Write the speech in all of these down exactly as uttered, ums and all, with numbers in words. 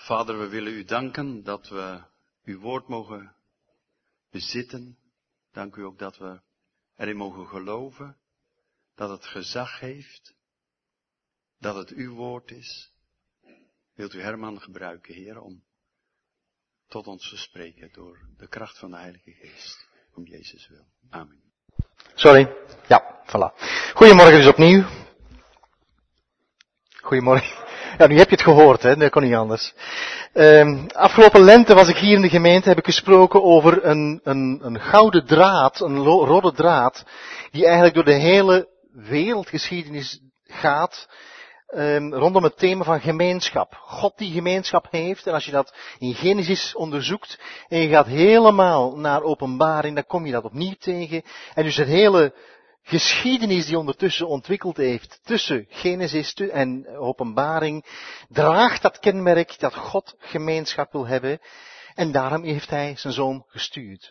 Vader, we willen u danken dat we uw woord mogen bezitten. Dank u ook dat we erin mogen geloven, dat het gezag heeft, dat het uw woord is. Wilt u Herman gebruiken, Heer, om tot ons te spreken door de kracht van de Heilige Geest. Om Jezus wil. Amen. Sorry. Ja, voilà. Goedemorgen dus opnieuw. Goedemorgen. Ja, nu heb je het gehoord, hè. Dat kon niet anders. Um, afgelopen lente was ik hier in de gemeente, heb ik gesproken over een, een, een gouden draad, een lo- rode draad, die eigenlijk door de hele wereldgeschiedenis gaat, um, rondom het thema van gemeenschap. God die gemeenschap heeft, en als je dat in Genesis onderzoekt, en je gaat helemaal naar Openbaring, dan kom je dat opnieuw tegen. En dus het hele geschiedenis die ondertussen ontwikkeld heeft tussen Genesis en Openbaring, draagt dat kenmerk dat God gemeenschap wil hebben. En daarom heeft hij zijn zoon gestuurd.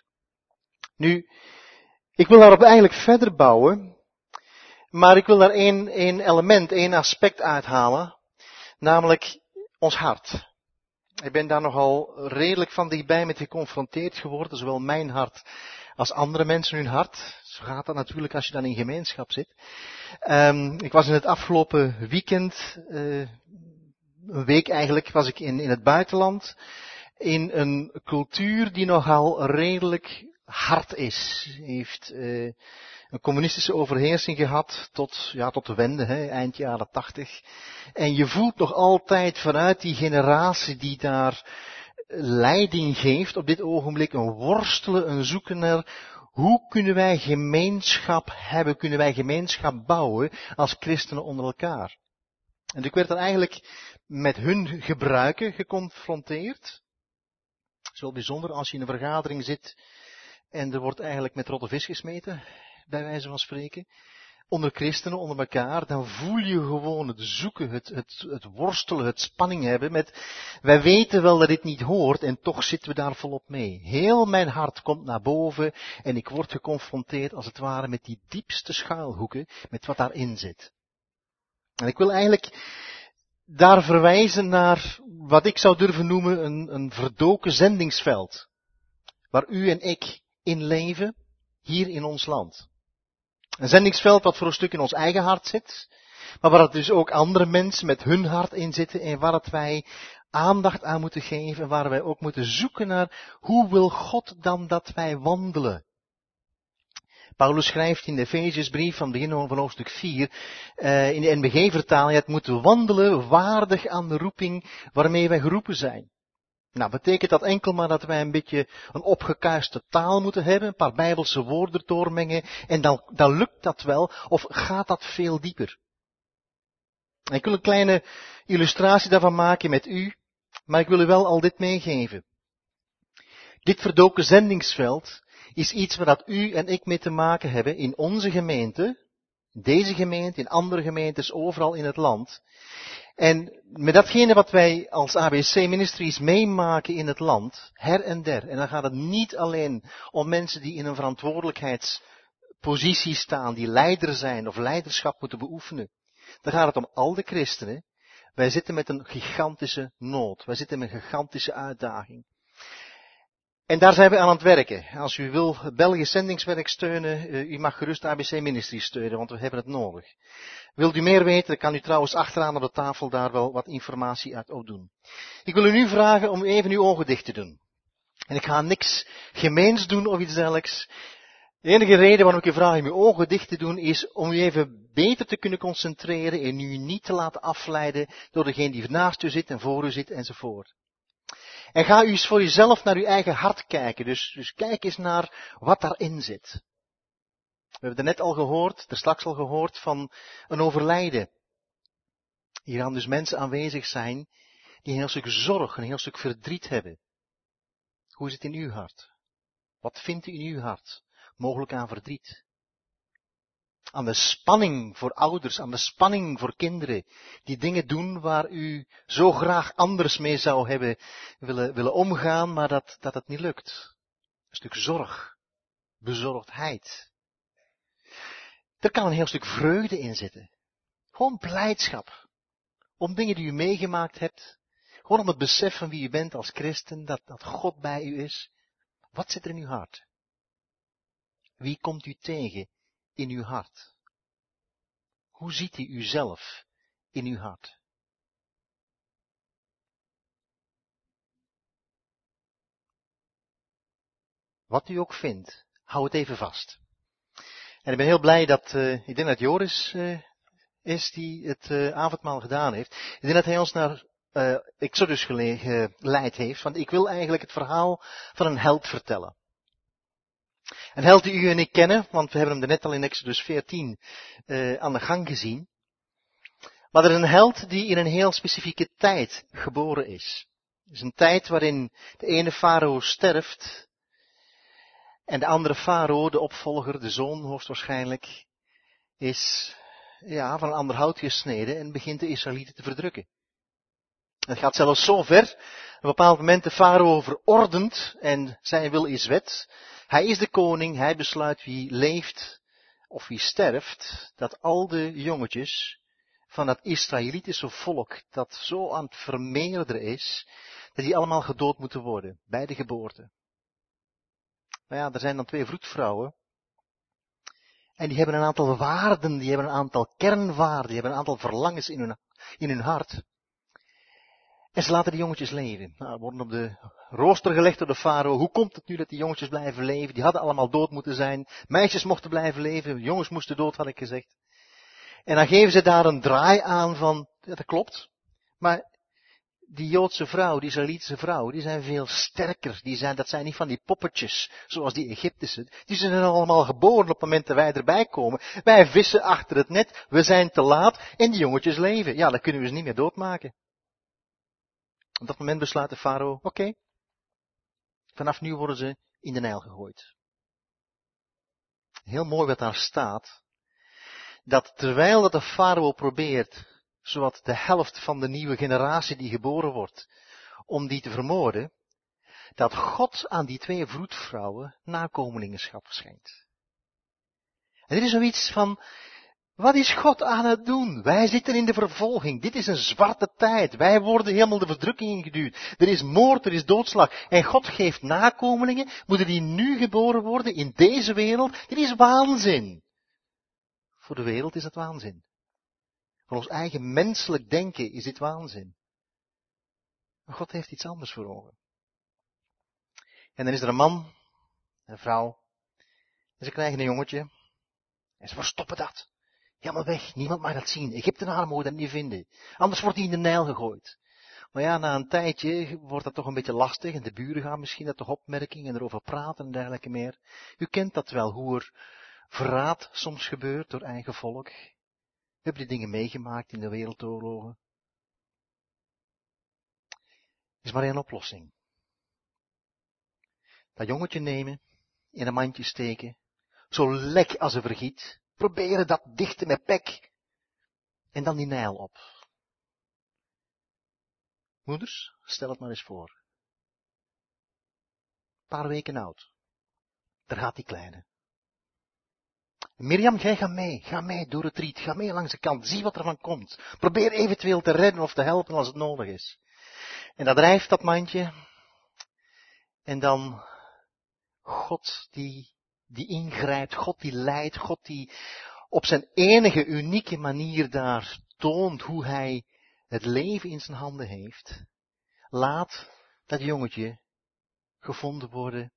Nu, ik wil daarop eigenlijk verder bouwen, maar ik wil daar één, één element, één aspect uithalen, namelijk ons hart. Ik ben daar nogal redelijk van dichtbij mee geconfronteerd geworden, zowel mijn hart als andere mensen hun hart. Zo gaat dat natuurlijk als je dan in gemeenschap zit. Um, ik was in het afgelopen weekend, uh, een week eigenlijk, was ik in, in het buitenland, in een cultuur die nogal redelijk hard is. Heeft uh, een communistische overheersing gehad tot, ja, tot de wende, hè, eind jaren tachtig. En je voelt nog altijd vanuit die generatie die daar leiding geeft op dit ogenblik een worstelen, een zoeken naar hoe kunnen wij gemeenschap hebben, kunnen wij gemeenschap bouwen als christenen onder elkaar. En ik werd dan eigenlijk met hun gebruiken geconfronteerd. Het is wel bijzonder als je in een vergadering zit en er wordt eigenlijk met rotte vis gesmeten, bij wijze van spreken. Onder christenen, onder elkaar, dan voel je gewoon het zoeken, het, het, het worstelen, het spanning hebben met, wij weten wel dat dit niet hoort en toch zitten we daar volop mee. Heel mijn hart komt naar boven en ik word geconfronteerd als het ware met die diepste schuilhoeken, met wat daarin zit. En ik wil eigenlijk daar verwijzen naar wat ik zou durven noemen een, een verdoken zendingsveld. Waar u en ik in leven, hier in ons land. Een zendingsveld wat voor een stuk in ons eigen hart zit, maar waar het dus ook andere mensen met hun hart in zitten en waar het wij aandacht aan moeten geven en waar wij ook moeten zoeken naar hoe wil God dan dat wij wandelen. Paulus schrijft in de Efeziërsbrief van begin van hoofdstuk vier, uh, in de N B G-vertaling, het moet wandelen waardig aan de roeping waarmee wij geroepen zijn. Nou, betekent dat enkel maar dat wij een beetje een opgekuiste taal moeten hebben, een paar bijbelse woorden doormengen, en dan, dan lukt dat wel, of gaat dat veel dieper? En ik wil een kleine illustratie daarvan maken met u, maar ik wil u wel al dit meegeven. Dit verdoken zendingsveld is iets waar dat u en ik mee te maken hebben in onze gemeente, deze gemeente, in andere gemeentes, overal in het land. En met datgene wat wij als A B C Ministries meemaken in het land, her en der, en dan gaat het niet alleen om mensen die in een verantwoordelijkheidspositie staan, die leider zijn of leiderschap moeten beoefenen. Dan gaat het om al de christenen. Wij zitten met een gigantische nood. Wij zitten met een gigantische uitdaging. En daar zijn we aan het werken. Als u wil Belgisch zendingswerk steunen, u mag gerust A B C Ministries steunen, want we hebben het nodig. Wilt u meer weten, dan kan u trouwens achteraan op de tafel daar wel wat informatie uit opdoen. Ik wil u nu vragen om even uw ogen dicht te doen. En ik ga niks gemeens doen of iets dergelijks. De enige reden waarom ik u vraag om uw ogen dicht te doen, is om u even beter te kunnen concentreren en u niet te laten afleiden door degene die naast u zit en voor u zit enzovoort. En ga u eens voor uzelf naar uw eigen hart kijken. Dus, dus kijk eens naar wat daarin zit. We hebben er net al gehoord, er straks al gehoord van een overlijden. Hier gaan dus mensen aanwezig zijn die een heel stuk zorg, een heel stuk verdriet hebben. Hoe is het in uw hart? Wat vindt u in uw hart? Mogelijk aan verdriet. Aan de spanning voor ouders, aan de spanning voor kinderen, die dingen doen waar u zo graag anders mee zou hebben willen, willen omgaan, maar dat, dat het niet lukt. Een stuk zorg, bezorgdheid. Er kan een heel stuk vreugde in zitten. Gewoon blijdschap. Om dingen die u meegemaakt hebt. Gewoon om het besef van wie u bent als christen, dat, dat God bij u is. Wat zit er in uw hart? Wie komt u tegen in uw hart? Hoe ziet u uzelf in uw hart? Wat u ook vindt, hou het even vast. En ik ben heel blij dat, uh, ik denk dat Joris uh, is die het uh, avondmaal gedaan heeft. Ik denk dat hij ons naar uh, Exodus geleid heeft, want ik wil eigenlijk het verhaal van een held vertellen. Een held die u en ik kennen, want we hebben hem net al in Exodus veertien uh, aan de gang gezien. Maar er is een held die in een heel specifieke tijd geboren is. Het is een tijd waarin de ene farao sterft en de andere farao, de opvolger, de zoon hoogstwaarschijnlijk, is ja, van een ander hout gesneden en begint de Israëlieten te verdrukken. Het gaat zelfs zo ver, op een bepaald moment de farao verordent en zijn wil is wet. Hij is de koning, hij besluit wie leeft of wie sterft, dat al de jongetjes van dat Israëlitische volk dat zo aan het vermeerderen is, dat die allemaal gedood moeten worden bij de geboorte. Maar ja, er zijn dan twee vroedvrouwen. En die hebben een aantal waarden, die hebben een aantal kernwaarden, die hebben een aantal verlangens in hun, in hun hart. En ze laten die jongetjes leven. Nou, worden op de rooster gelegd door de farao. Hoe komt het nu dat die jongetjes blijven leven? Die hadden allemaal dood moeten zijn. Meisjes mochten blijven leven, jongens moesten dood, had ik gezegd. En dan geven ze daar een draai aan van, ja, dat klopt. Maar die Joodse vrouw, die Israëlitische vrouw, die zijn veel sterker. Die zijn, dat zijn niet van die poppetjes, zoals die Egyptische. Die zijn allemaal geboren op het moment dat wij erbij komen. Wij vissen achter het net, we zijn te laat en die jongetjes leven. Ja, dan kunnen we ze niet meer doodmaken. Op dat moment besluit de farao, oké, okay, vanaf nu worden ze in de Nijl gegooid. Heel mooi wat daar staat, dat terwijl dat de farao probeert, zowat de helft van de nieuwe generatie die geboren wordt, om die te vermoorden, dat God aan die twee vroedvrouwen nakomelingschap schenkt. En dit is zoiets van, wat is God aan het doen? Wij zitten in de vervolging. Dit is een zwarte tijd. Wij worden helemaal de verdrukking ingeduwd. Er is moord, er is doodslag. En God geeft nakomelingen. Moeten die nu geboren worden in deze wereld? Dit is waanzin. Voor de wereld is het waanzin. Voor ons eigen menselijk denken is dit waanzin. Maar God heeft iets anders voor ogen. En dan is er een man, een vrouw. En ze krijgen een jongetje. En ze verstoppen dat. Helemaal weg, niemand mag dat zien. Egyptenaren mogen dat niet vinden. Anders wordt hij in de Nijl gegooid. Maar ja, na een tijdje wordt dat toch een beetje lastig. En de buren gaan misschien dat toch opmerken en erover praten en dergelijke meer. U kent dat wel, hoe er verraad soms gebeurt door eigen volk. We hebben die dingen meegemaakt in de wereldoorlogen. Er is maar één oplossing. Dat jongetje nemen, in een mandje steken, zo lek als een vergiet. Proberen dat dichten met pek. En dan die Nijl op. Moeders, stel het maar eens voor. Een paar weken oud. Daar gaat die kleine. Mirjam, jij gaat mee. Ga mee door het riet. Ga mee langs de kant. Zie wat er van komt. Probeer eventueel te redden of te helpen als het nodig is. En dat drijft dat mandje. En dan God die, die ingrijpt. God die leidt. God die op zijn enige unieke manier daar toont hoe hij het leven in zijn handen heeft. Laat dat jongetje gevonden worden.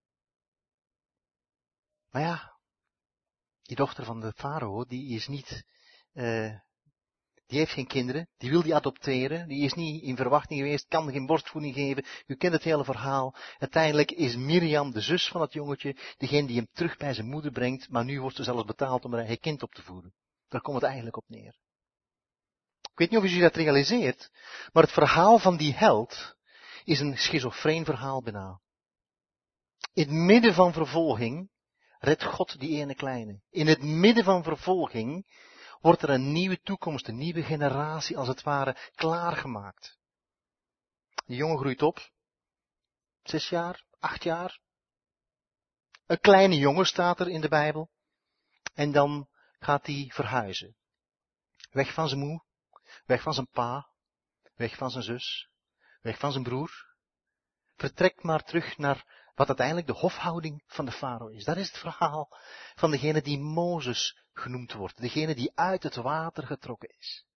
Maar ja, die dochter van de farao, die is niet, uh, die heeft geen kinderen, die wil die adopteren, die is niet in verwachting geweest, kan geen borstvoeding geven. U kent het hele verhaal. Uiteindelijk is Mirjam, de zus van dat jongetje, degene die hem terug bij zijn moeder brengt, maar nu wordt ze zelfs betaald om haar eigen kind op te voeden. Daar komt het eigenlijk op neer. Ik weet niet of u zich dat realiseert, maar het verhaal van die held is een schizofreen verhaal bijna. In het midden van vervolging redt God die ene kleine. In het midden van vervolging wordt er een nieuwe toekomst, een nieuwe generatie als het ware klaargemaakt. Die jongen groeit op. Zes jaar, acht jaar. Een kleine jongen staat er in de Bijbel. En dan gaat hij verhuizen. Weg van zijn moe, weg van zijn pa, weg van zijn zus. weg van zijn broer. Vertrekt maar terug naar wat uiteindelijk de hofhouding van de farao is. Dat is het verhaal van degene die Mozes genoemd wordt. Degene die uit het water getrokken is.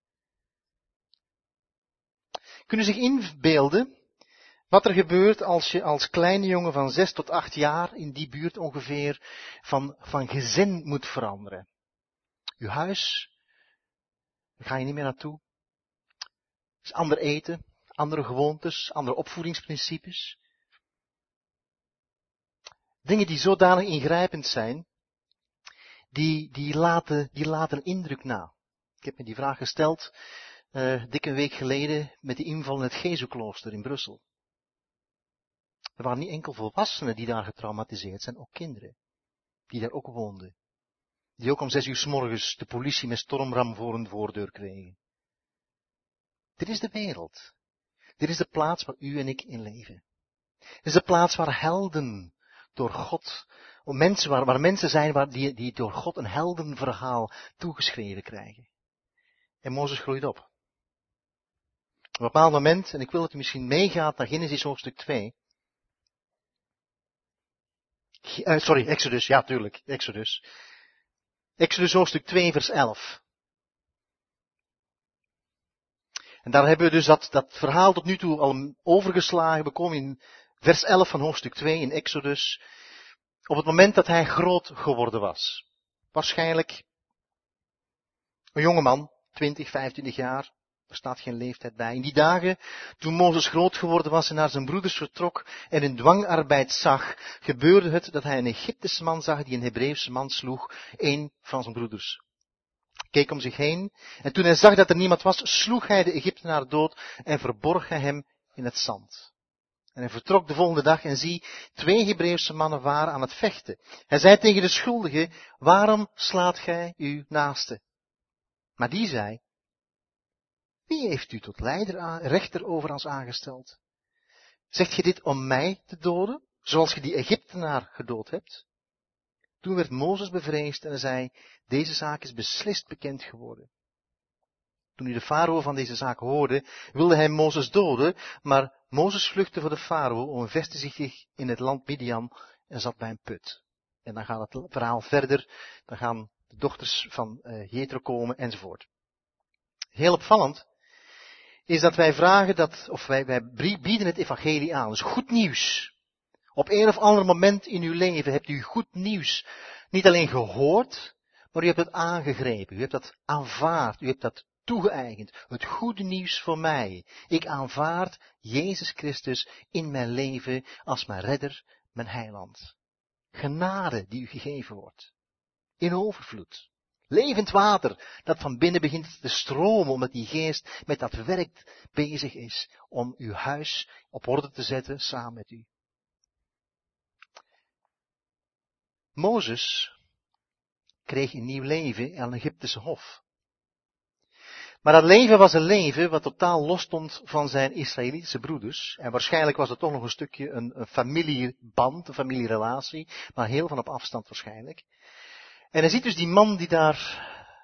Kunnen zich inbeelden wat er gebeurt als je als kleine jongen van zes tot acht jaar in die buurt ongeveer van, van gezin moet veranderen. Uw huis, daar ga je niet meer naartoe. Is ander eten, andere gewoontes, andere opvoedingsprincipes. Dingen die zodanig ingrijpend zijn, die, die, laten, die laten indruk na. Ik heb me die vraag gesteld, uh, dik een week geleden, met de inval in het Gezu-klooster in Brussel. Er waren niet enkel volwassenen die daar getraumatiseerd zijn, ook kinderen. Die daar ook woonden. Die ook om zes uur 's morgens de politie met stormram voor hun voordeur kregen. Dit is de wereld. Dit is de plaats waar u en ik in leven. Dit is de plaats waar helden door God, mensen, waar, waar mensen zijn waar die, die door God een heldenverhaal toegeschreven krijgen. En Mozes groeit op. Op een bepaald moment, en ik wil dat u misschien meegaat naar Genesis hoofdstuk twee. Uh, sorry, Exodus, ja tuurlijk, Exodus. Exodus hoofdstuk twee vers elf. En daar hebben we dus dat, dat verhaal tot nu toe al overgeslagen. We komen in vers elf van hoofdstuk twee in Exodus. Op het moment dat hij groot geworden was. Waarschijnlijk een jongeman, twintig, vijfentwintig jaar. Er staat geen leeftijd bij. In die dagen, toen Mozes groot geworden was en naar zijn broeders vertrok en hun dwangarbeid zag, gebeurde het dat hij een Egyptische man zag die een Hebreeuwse man sloeg, een van zijn broeders. Keek om zich heen en toen hij zag dat er niemand was, sloeg hij de Egyptenaar dood en verborg hij hem in het zand. En hij vertrok de volgende dag en zie, twee Hebreeuwse mannen waren aan het vechten. Hij zei tegen de schuldige, waarom slaat gij uw naaste? Maar die zei, wie heeft u tot leider aan, rechter over ons aangesteld? Zegt je dit om mij te doden, zoals je die Egyptenaar gedood hebt? Toen werd Mozes bevreesd en hij zei, deze zaak is beslist bekend geworden. Toen nu de farao van deze zaak hoorde, wilde hij Mozes doden, maar Mozes vluchtte voor de farao en vestte zich in het land Midian en zat bij een put. En dan gaat het verhaal verder, dan gaan de dochters van uh, Jethro komen enzovoort. Heel opvallend is dat wij vragen dat, of wij, wij bieden het evangelie aan. Dus goed nieuws. Op een of ander moment in uw leven hebt u goed nieuws niet alleen gehoord, maar u hebt het aangegrepen. U hebt dat aanvaard. U hebt dat toegeëigend. Het goede nieuws voor mij. Ik aanvaard Jezus Christus in mijn leven als mijn redder, mijn heiland. Genade die u gegeven wordt. In overvloed. Levend water dat van binnen begint te stromen omdat die geest met dat werk bezig is om uw huis op orde te zetten samen met u. Mozes kreeg een nieuw leven aan een Egyptische hof. Maar dat leven was een leven wat totaal los stond van zijn Israëlitische broeders. En waarschijnlijk was het toch nog een stukje een, een familieband, een familierelatie, maar heel van op afstand waarschijnlijk. En hij ziet dus die man die daar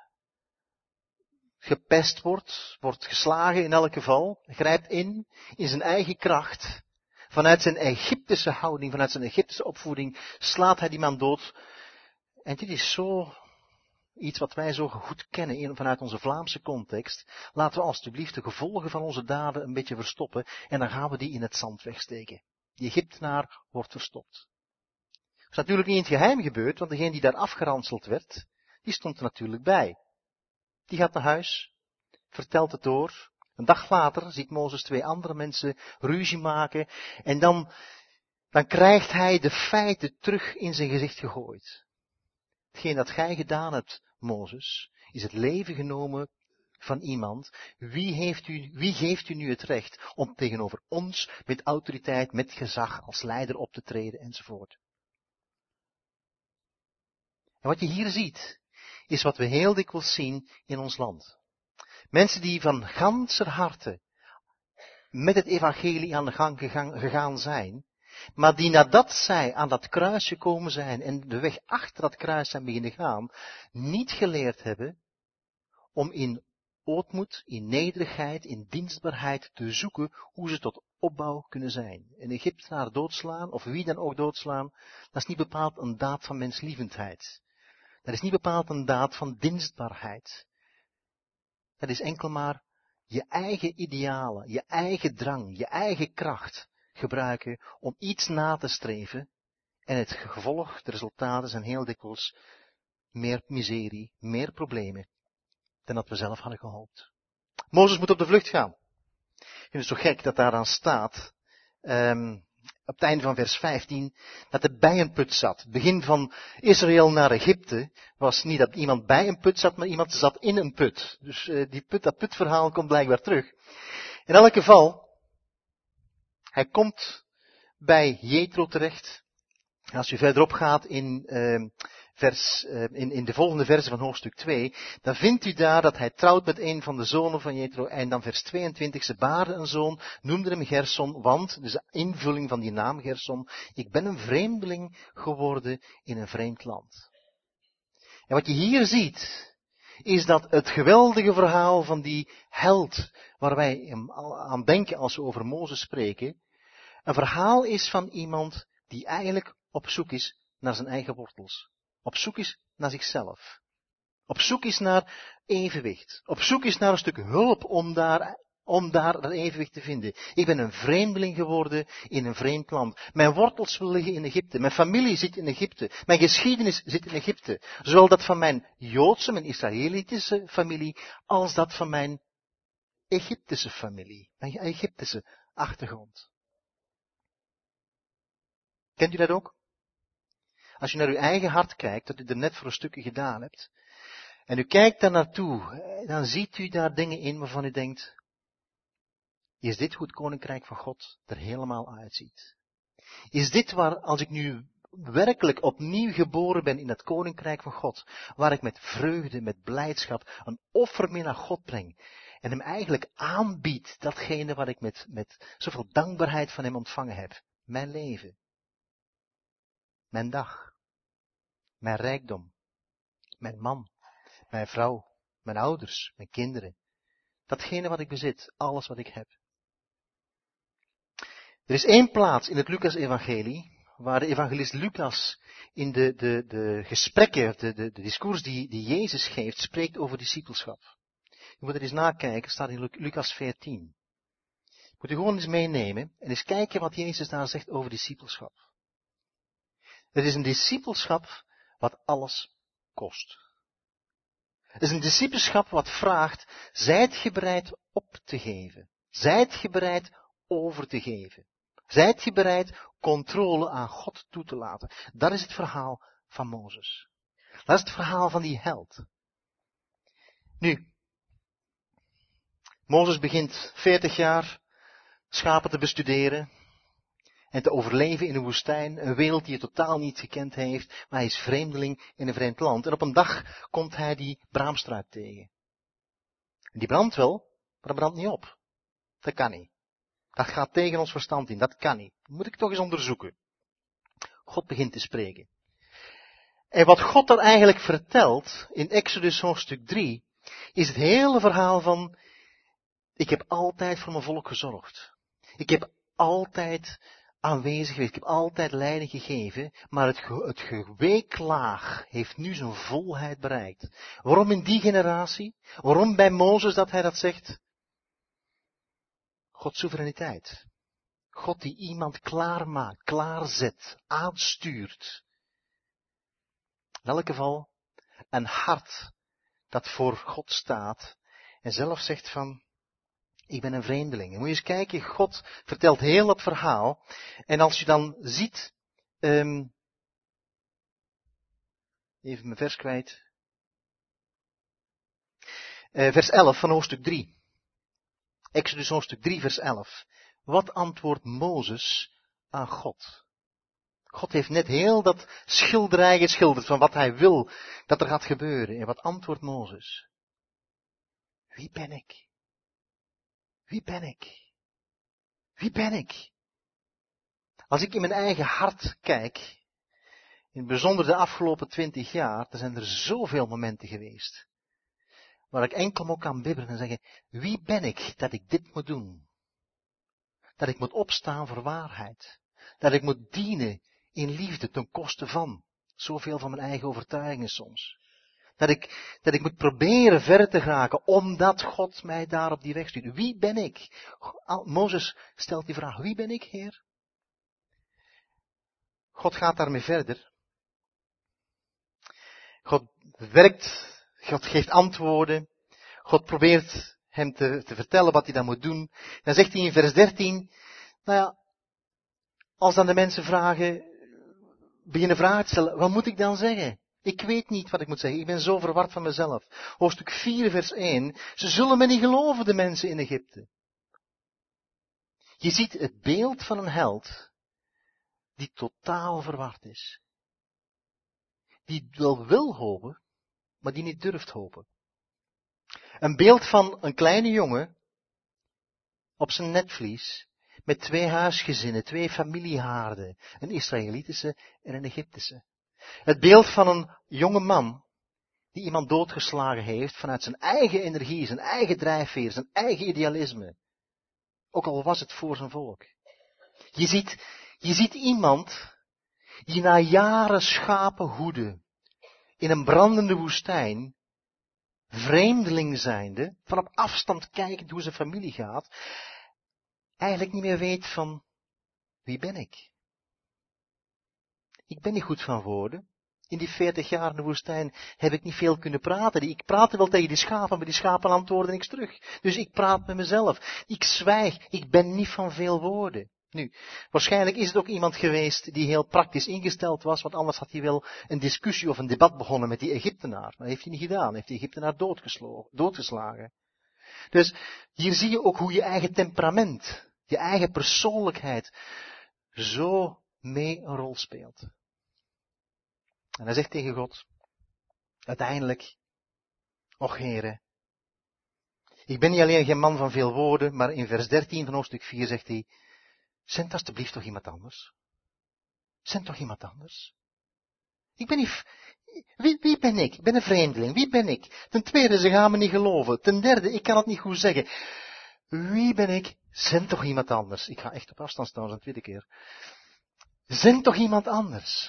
gepest wordt, wordt geslagen in elk geval, grijpt in, in zijn eigen kracht. Vanuit zijn Egyptische houding, vanuit zijn Egyptische opvoeding, slaat hij die man dood. En dit is zo iets wat wij zo goed kennen vanuit onze Vlaamse context. Laten we alstublieft de gevolgen van onze daden een beetje verstoppen en dan gaan we die in het zand wegsteken. Die Egyptenaar wordt verstopt. Het is natuurlijk niet in het geheim gebeurd, want degene die daar afgeranseld werd, die stond er natuurlijk bij. Die gaat naar huis, vertelt het door. Een dag later ziet Mozes twee andere mensen ruzie maken en dan, dan krijgt hij de feiten terug in zijn gezicht gegooid. Hetgeen dat gij gedaan hebt, Mozes, is het leven genomen van iemand. Wie, heeft u, wie geeft u nu het recht om tegenover ons met autoriteit, met gezag als leider op te treden enzovoort. En wat je hier ziet, is wat we heel dikwijls zien in ons land. Mensen die van ganser harte met het evangelie aan de gang gegaan zijn, maar die nadat zij aan dat kruis gekomen zijn en de weg achter dat kruis zijn beginnen gaan, niet geleerd hebben om in ootmoed, in nederigheid, in dienstbaarheid te zoeken hoe ze tot opbouw kunnen zijn. Een Egyptenaar doodslaan, of wie dan ook doodslaan, dat is niet bepaald een daad van menslievendheid. Dat is niet bepaald een daad van dienstbaarheid. Dat is enkel maar je eigen idealen, je eigen drang, je eigen kracht gebruiken om iets na te streven. En het gevolg, de resultaten zijn heel dikwijls meer miserie, meer problemen dan dat we zelf hadden gehoopt. Mozes moet op de vlucht gaan. Ik vind het zo gek dat daaraan staat, um, op het einde van vers vijftien, dat hij bij een put zat. Het begin van Israël naar Egypte was niet dat iemand bij een put zat, maar iemand zat in een put. Dus uh, die put, dat putverhaal komt blijkbaar terug. In elk geval, hij komt bij Jethro terecht. En als u verderop gaat in, uh, vers, uh, in, in de volgende verse van hoofdstuk twee, dan vindt u daar dat hij trouwt met een van de zonen van Jethro. En dan vers tweeëntwintig, ze baarden een zoon, noemden hem Gerson, want, dus de invulling van die naam Gerson, ik ben een vreemdeling geworden in een vreemd land. En wat je hier ziet, is dat het geweldige verhaal van die held, waar wij aan denken als we over Mozes spreken, een verhaal is van iemand die eigenlijk op zoek is naar zijn eigen wortels. Op zoek is naar zichzelf. Op zoek is naar evenwicht. Op zoek is naar een stuk hulp om daar, om daar dat evenwicht te vinden. Ik ben een vreemdeling geworden in een vreemd land. Mijn wortels wil liggen in Egypte. Mijn familie zit in Egypte. Mijn geschiedenis zit in Egypte. Zowel dat van mijn Joodse, mijn Israëlitische familie, als dat van mijn Egyptische familie. Mijn Egyptische achtergrond. Kent u dat ook? Als je naar uw eigen hart kijkt, dat u er net voor een stukje gedaan hebt, en u kijkt daar naartoe, dan ziet u daar dingen in waarvan u denkt, is dit hoe het koninkrijk van God er helemaal uitziet? Is dit waar, als ik nu werkelijk opnieuw geboren ben in het koninkrijk van God, waar ik met vreugde, met blijdschap, een offer mee naar God breng, en hem eigenlijk aanbied datgene wat ik met, met zoveel dankbaarheid van hem ontvangen heb, mijn leven. Mijn dag, mijn rijkdom, mijn man, mijn vrouw, mijn ouders, mijn kinderen. Datgene wat ik bezit, alles wat ik heb. Er is één plaats in het Lucas-evangelie, waar de evangelist Lucas in de, de, de gesprekken, de, de, de discours die, die Jezus geeft, spreekt over discipelschap. Je moet er eens nakijken, staat in Lucas veertien. Moet u gewoon eens meenemen en eens kijken wat Jezus daar zegt over discipelschap. Het is een discipelschap wat alles kost. Het is een discipelschap wat vraagt, zijt ge bereid op te geven? Zijt ge bereid over te geven? Zijt ge bereid controle aan God toe te laten? Dat is het verhaal van Mozes. Dat is het verhaal van die held. Nu, Mozes begint veertig jaar schapen te bestuderen. En te overleven in een woestijn, een wereld die hij totaal niet gekend heeft, maar hij is vreemdeling in een vreemd land. En op een dag komt hij die braamstruik tegen. En die brandt wel, maar dat brandt niet op. Dat kan niet. Dat gaat tegen ons verstand in, dat kan niet. Dat moet ik toch eens onderzoeken. God begint te spreken. En wat God dan eigenlijk vertelt, in Exodus hoofdstuk drie, is het hele verhaal van, ik heb altijd voor mijn volk gezorgd. Ik heb altijd aanwezig geweest. Ik heb altijd leiding gegeven, maar het, ge- het geweeklaag heeft nu zijn volheid bereikt. Waarom in die generatie? Waarom bij Mozes dat hij dat zegt? Gods soevereiniteit. God die iemand klaarmaakt, klaarzet, aanstuurt. In elk geval een hart dat voor God staat en zelf zegt van, ik ben een vreemdeling. En moet je eens kijken, God vertelt heel dat verhaal. En als je dan ziet, um, even mijn vers kwijt. Uh, vers elf van hoofdstuk drie. Exodus hoofdstuk drie, vers elf. Wat antwoordt Mozes aan God? God heeft net heel dat schilderij geschilderd van wat hij wil dat er gaat gebeuren. En wat antwoordt Mozes? Wie ben ik? Wie ben ik? Wie ben ik? Als ik in mijn eigen hart kijk, in het bijzonder de afgelopen twintig jaar, er zijn er zoveel momenten geweest, waar ik enkel maar kan bibberen en zeggen, wie ben ik dat ik dit moet doen? Dat ik moet opstaan voor waarheid. Dat ik moet dienen in liefde ten koste van. Zoveel van mijn eigen overtuigingen soms. Dat ik, dat ik moet proberen verder te geraken, omdat God mij daar op die weg stuurt. Wie ben ik? Mozes stelt die vraag, wie ben ik, Heer? God gaat daarmee verder. God werkt, God geeft antwoorden. God probeert hem te, te vertellen wat hij dan moet doen. Dan zegt hij in vers dertien, nou ja, als dan de mensen vragen, beginnen vragen te stellen, wat moet ik dan zeggen? Ik weet niet wat ik moet zeggen. Ik ben zo verward van mezelf. Hoofdstuk vier, vers één. Ze zullen me niet geloven, de mensen in Egypte. Je ziet het beeld van een held die totaal verward is. Die wel wil hopen, maar die niet durft hopen. Een beeld van een kleine jongen op zijn netvlies met twee huisgezinnen, twee familiehaarden. Een Israëlitische en een Egyptische. Het beeld van een jonge man die iemand doodgeslagen heeft vanuit zijn eigen energie, zijn eigen drijfveer, zijn eigen idealisme. Ook al was het voor zijn volk. Je ziet, je ziet iemand die na jaren schapenhoeden in een brandende woestijn, vreemdeling zijnde, van op afstand kijkend hoe zijn familie gaat, eigenlijk niet meer weet van, wie ben ik? Ik ben niet goed van woorden. In die veertig jaar in de woestijn heb ik niet veel kunnen praten. Ik praatte wel tegen die schapen, maar die schapen antwoorden niks terug. Dus ik praat met mezelf. Ik zwijg. Ik ben niet van veel woorden. Nu, waarschijnlijk is het ook iemand geweest die heel praktisch ingesteld was, want anders had hij wel een discussie of een debat begonnen met die Egyptenaar. Maar dat heeft hij niet gedaan. Hij heeft die Egyptenaar doodgeslagen. Dus hier zie je ook hoe je eigen temperament, je eigen persoonlijkheid zo mee een rol speelt. En hij zegt tegen God, uiteindelijk, och Heere, ik ben niet alleen geen man van veel woorden, maar in vers dertien van hoofdstuk vier zegt hij, zend alstublieft toch iemand anders. Zend toch iemand anders. Ik ben niet, wie, wie ben ik? Ik ben een vreemdeling, wie ben ik? Ten tweede, ze gaan me niet geloven. Ten derde, ik kan het niet goed zeggen. Wie ben ik? Zend toch iemand anders. Ik ga echt op afstand staan, een tweede keer. Zend toch iemand anders.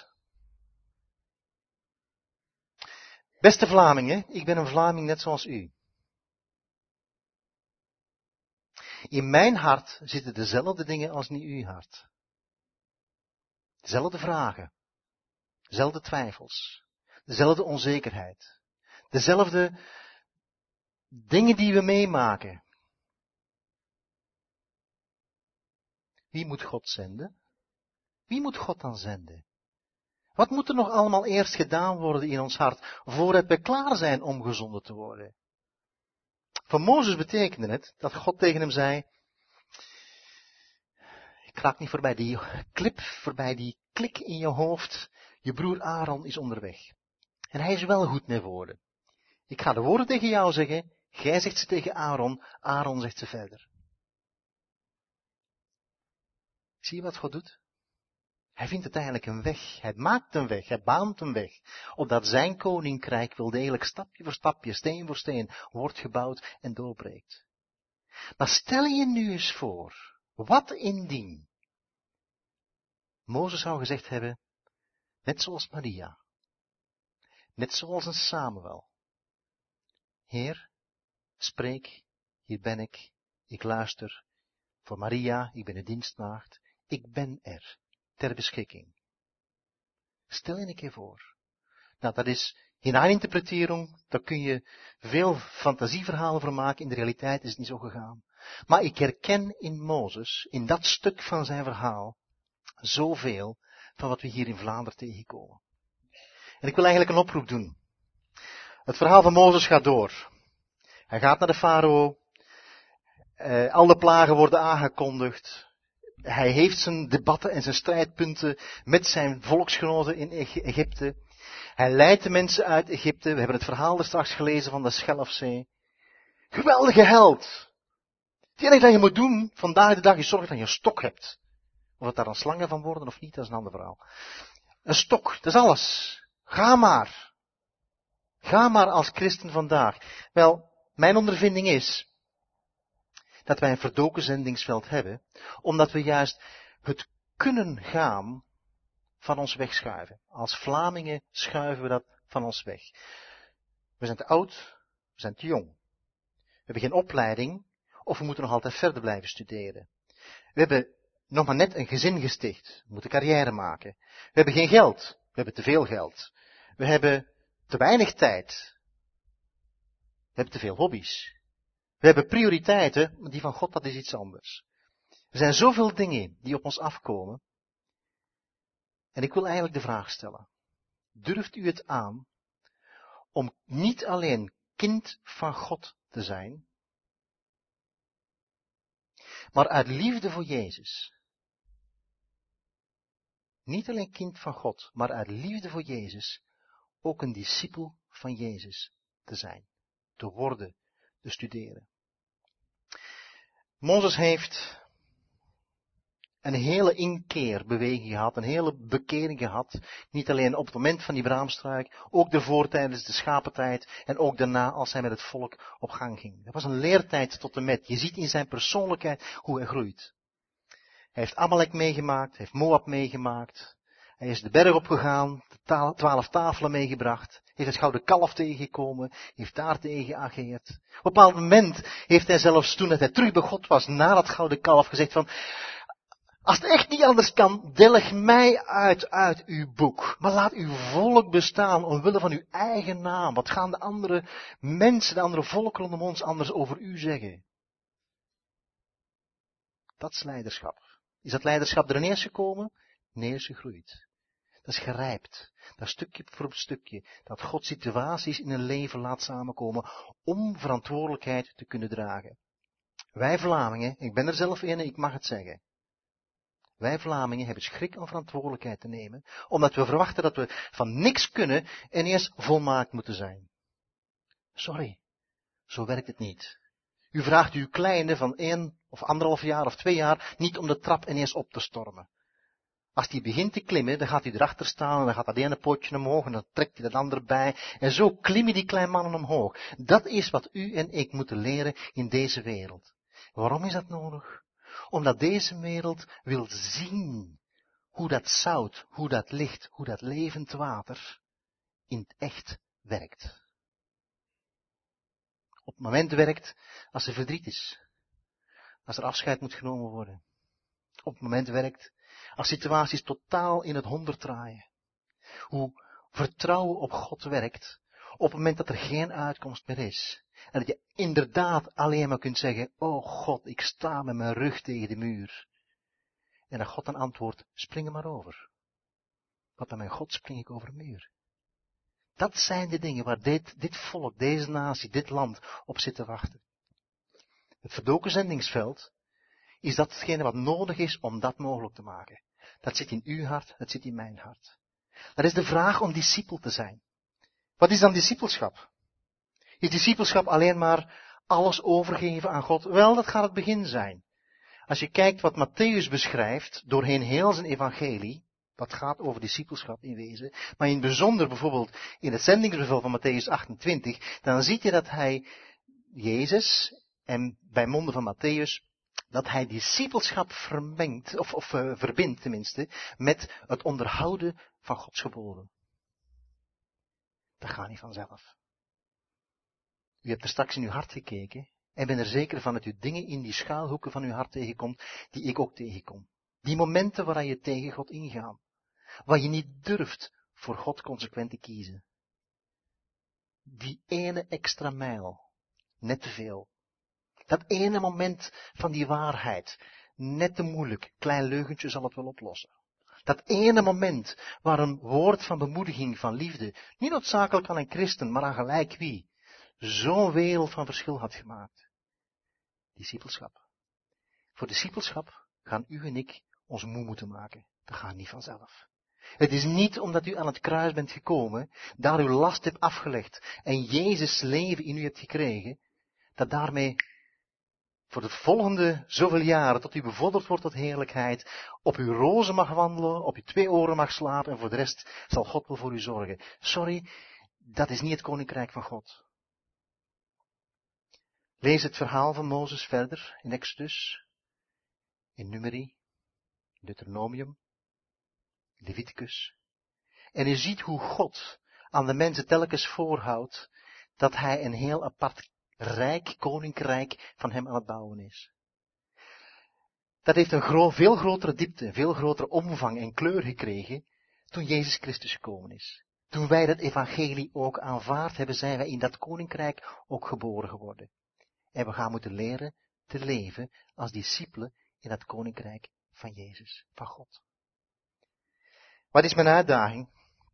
Beste Vlamingen, ik ben een Vlaming net zoals u. In mijn hart zitten dezelfde dingen als in uw hart. Dezelfde vragen. Dezelfde twijfels. Dezelfde onzekerheid. Dezelfde dingen die we meemaken. Wie moet God zenden? Wie moet God dan zenden? Wat moet er nog allemaal eerst gedaan worden in ons hart, voordat we klaar zijn om gezonden te worden? Voor Mozes betekende het dat God tegen hem zei, ik raak niet voorbij die klip, voorbij die klik in je hoofd, je broer Aaron is onderweg. En hij is wel goed met woorden. Ik ga de woorden tegen jou zeggen, jij zegt ze tegen Aaron, Aaron zegt ze verder. Zie je wat God doet? Hij vindt uiteindelijk een weg. Hij maakt een weg. Hij baant een weg. Opdat zijn koninkrijk wel degelijk stapje voor stapje, steen voor steen, wordt gebouwd en doorbreekt. Maar stel je nu eens voor, wat indien Mozes zou gezegd hebben, net zoals Maria, net zoals een Samuel. Heer, spreek, hier ben ik, ik luister. Voor Maria, ik ben een dienstmaagd, ik ben er. Ter beschikking. Stel je een keer voor. Nou, dat is hineininterpretering, daar kun je veel fantasieverhalen voor maken, in de realiteit is het niet zo gegaan. Maar ik herken in Mozes, in dat stuk van zijn verhaal, zoveel van wat we hier in Vlaanderen tegenkomen. En ik wil eigenlijk een oproep doen. Het verhaal van Mozes gaat door. Hij gaat naar de farao, eh, al de plagen worden aangekondigd. Hij heeft zijn debatten en zijn strijdpunten met zijn volksgenoten in Egypte. Hij leidt de mensen uit Egypte. We hebben het verhaal er straks gelezen van de Schelfzee. Geweldige held. Het enige dat je moet doen vandaag de dag is zorgen dat je een stok hebt. Of het daar dan slangen van worden of niet, dat is een ander verhaal. Een stok, dat is alles. Ga maar. Ga maar als christen vandaag. Wel, mijn ondervinding is dat wij een verdoken zendingsveld hebben, omdat we juist het kunnen gaan van ons wegschuiven. Als Vlamingen schuiven we dat van ons weg. We zijn te oud, we zijn te jong. We hebben geen opleiding, of we moeten nog altijd verder blijven studeren. We hebben nog maar net een gezin gesticht, we moeten carrière maken. We hebben geen geld, we hebben te veel geld. We hebben te weinig tijd. We hebben te veel hobby's. We hebben prioriteiten, maar die van God, dat is iets anders. Er zijn zoveel dingen die op ons afkomen. En ik wil eigenlijk de vraag stellen. Durft u het aan om niet alleen kind van God te zijn, maar uit liefde voor Jezus. Niet alleen kind van God, maar uit liefde voor Jezus ook een discipel van Jezus te zijn, te worden, te studeren. Mozes heeft een hele inkeerbeweging gehad, een hele bekering gehad. Niet alleen op het moment van die braamstruik, ook daarvoor tijdens de schapentijd en ook daarna als hij met het volk op gang ging. Dat was een leertijd tot en met. Je ziet in zijn persoonlijkheid hoe hij groeit. Hij heeft Amalek meegemaakt, hij heeft Moab meegemaakt. Hij is de berg opgegaan, de twaalf tafelen meegebracht, heeft het gouden kalf tegengekomen, heeft daar tegen geageerd. Op een bepaald moment heeft hij zelfs toen hij terug bij God was, na dat gouden kalf gezegd van, als het echt niet anders kan, delg mij uit uit uw boek. Maar laat uw volk bestaan omwille van uw eigen naam. Wat gaan de andere mensen, de andere volken rondom ons anders over u zeggen? Dat is leiderschap. Is dat leiderschap er ineens gekomen? Nee, is gegroeid. Dat is gerijpt. Dat stukje voor stukje. Dat God situaties in een leven laat samenkomen om verantwoordelijkheid te kunnen dragen. Wij Vlamingen, ik ben er zelf in en ik mag het zeggen. Wij Vlamingen hebben schrik om verantwoordelijkheid te nemen, omdat we verwachten dat we van niks kunnen en eerst volmaakt moeten zijn. Sorry, zo werkt het niet. U vraagt uw kleine van één of anderhalf jaar of twee jaar niet om de trap ineens op te stormen. Als die begint te klimmen, dan gaat hij erachter staan en dan gaat dat ene pootje omhoog en dan trekt hij dat andere bij. En zo klimmen die kleine mannen omhoog. Dat is wat u en ik moeten leren in deze wereld. Waarom is dat nodig? Omdat deze wereld wil zien hoe dat zout, hoe dat licht, hoe dat levend water in het echt werkt. Op het moment werkt als er verdriet is. Als er afscheid moet genomen worden. Op het moment werkt als situaties totaal in het honderd draaien. Hoe vertrouwen op God werkt op het moment dat er geen uitkomst meer is. En dat je inderdaad alleen maar kunt zeggen, oh God, ik sta met mijn rug tegen de muur. En dat God dan antwoordt, spring er maar over. Want aan mijn God spring ik over een muur. Dat zijn de dingen waar dit, dit volk, deze natie, dit land op zit te wachten. Het verdoken zendingsveld is datgene wat nodig is om dat mogelijk te maken. Dat zit in uw hart, dat zit in mijn hart. Dat is de vraag om discipel te zijn. Wat is dan discipelschap? Is discipelschap alleen maar alles overgeven aan God? Wel, dat gaat het begin zijn. Als je kijkt wat Mattheüs beschrijft, doorheen heel zijn evangelie, dat gaat over discipelschap in wezen, maar in het bijzonder bijvoorbeeld in het zendingsbevel van Mattheüs achtentwintig, dan zie je dat hij Jezus, en bij monden van Mattheüs, dat hij discipelschap vermengt, of, of uh, verbindt tenminste, met het onderhouden van Gods geboden. Dat gaat niet vanzelf. U hebt er straks in uw hart gekeken en ben er zeker van dat u dingen in die schuilhoeken van uw hart tegenkomt, die ik ook tegenkom. Die momenten waar je tegen God ingaat. Waar je niet durft voor God consequent te kiezen. Die ene extra mijl. Net te veel. Dat ene moment van die waarheid. Net te moeilijk. Klein leugentje zal het wel oplossen. Dat ene moment waar een woord van bemoediging, van liefde, niet noodzakelijk aan een christen, maar aan gelijk wie, zo'n wereld van verschil had gemaakt. Discipelschap. Voor discipelschap gaan u en ik ons moe moeten maken. Dat gaat niet vanzelf. Het is niet omdat u aan het kruis bent gekomen, daar uw last hebt afgelegd en Jezus leven in u hebt gekregen, dat daarmee voor de volgende zoveel jaren, tot u bevorderd wordt tot heerlijkheid, op uw rozen mag wandelen, op uw twee oren mag slapen en voor de rest zal God wel voor u zorgen. Sorry, dat is niet het koninkrijk van God. Lees het verhaal van Mozes verder in Exodus, in Numeri, Deuteronomium, Leviticus. En u ziet hoe God aan de mensen telkens voorhoudt dat hij een heel apart rijk, koninkrijk van hem aan het bouwen is. Dat heeft een gro- veel grotere diepte, veel grotere omvang en kleur gekregen toen Jezus Christus gekomen is. Toen wij dat evangelie ook aanvaard hebben, zijn wij in dat koninkrijk ook geboren geworden. En we gaan moeten leren te leven als discipelen in dat koninkrijk van Jezus, van God. Wat is mijn uitdaging?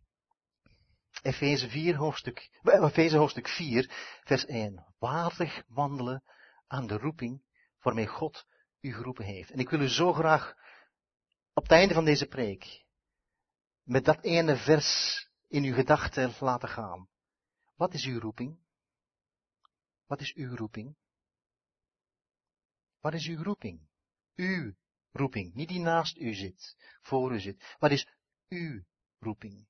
Efeze vier hoofdstuk, Efeze hoofdstuk vier, vers één. Waardig wandelen aan de roeping waarmee God u geroepen heeft. En ik wil u zo graag op het einde van deze preek met dat ene vers in uw gedachten laten gaan. Wat is uw roeping? Wat is uw roeping? Wat is uw roeping? Uw roeping, niet die naast u zit, voor u zit. Wat is uw roeping?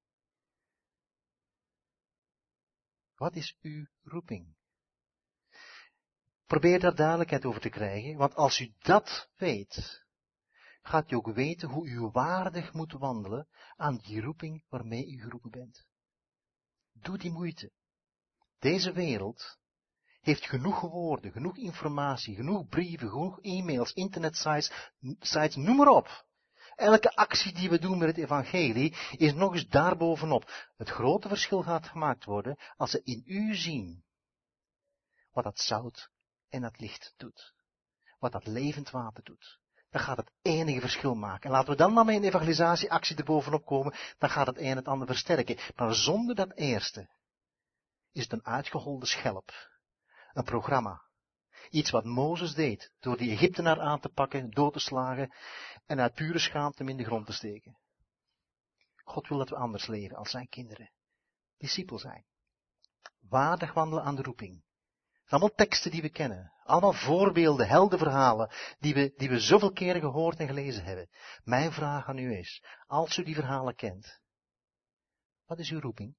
Wat is uw roeping? Probeer daar duidelijkheid over te krijgen, want als u dat weet, gaat u ook weten hoe u waardig moet wandelen aan die roeping waarmee u geroepen bent. Doe die moeite. Deze wereld heeft genoeg woorden, genoeg informatie, genoeg brieven, genoeg e-mails, internetsites, sites, noem maar op. Elke actie die we doen met het evangelie is nog eens daarbovenop. Het grote verschil gaat gemaakt worden als ze in u zien wat dat zout en dat licht doet. Wat dat levend water doet. Dan gaat het enige verschil maken. En laten we dan maar met een evangelisatieactie erbovenop komen, dan gaat het een het ander versterken. Maar zonder dat eerste is het een uitgeholde schelp. Een programma. Iets wat Mozes deed, door die Egyptenaar aan te pakken, dood te slagen en uit pure schaamte hem in de grond te steken. God wil dat we anders leven als zijn kinderen. Discipel zijn. Waardig wandelen aan de roeping. Allemaal teksten die we kennen. Allemaal voorbeelden, heldenverhalen, die we, die we zoveel keren gehoord en gelezen hebben. Mijn vraag aan u is, als u die verhalen kent, wat is uw roeping?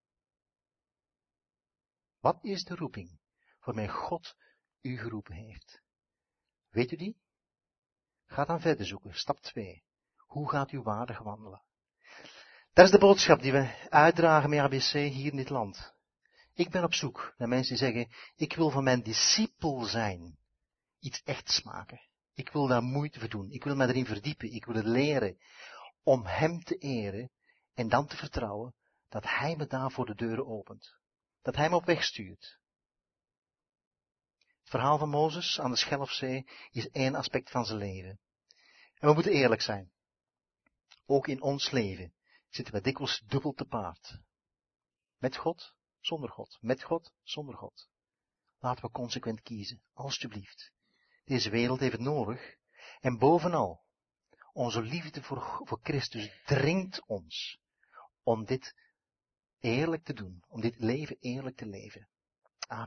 Wat is de roeping waarmee God u geroepen heeft? Weet u die? Ga dan verder zoeken. Stap twee. Hoe gaat u waardig wandelen? Dat is de boodschap die we uitdragen met A B C hier in dit land. Ik ben op zoek naar mensen die zeggen, ik wil van mijn discipel zijn iets echts maken. Ik wil daar moeite voor doen. Ik wil me erin verdiepen. Ik wil het leren om hem te eren en dan te vertrouwen dat hij me daarvoor de deuren opent. Dat hij me op weg stuurt. Het verhaal van Mozes aan de Schelfzee is één aspect van zijn leven. En we moeten eerlijk zijn. Ook in ons leven zitten we dikwijls dubbel te paard. Met God, zonder God. Met God, zonder God. Laten we consequent kiezen, alstublieft. Deze wereld heeft het nodig. En bovenal, onze liefde voor, voor Christus dringt ons om dit eerlijk te doen. Om dit leven eerlijk te leven.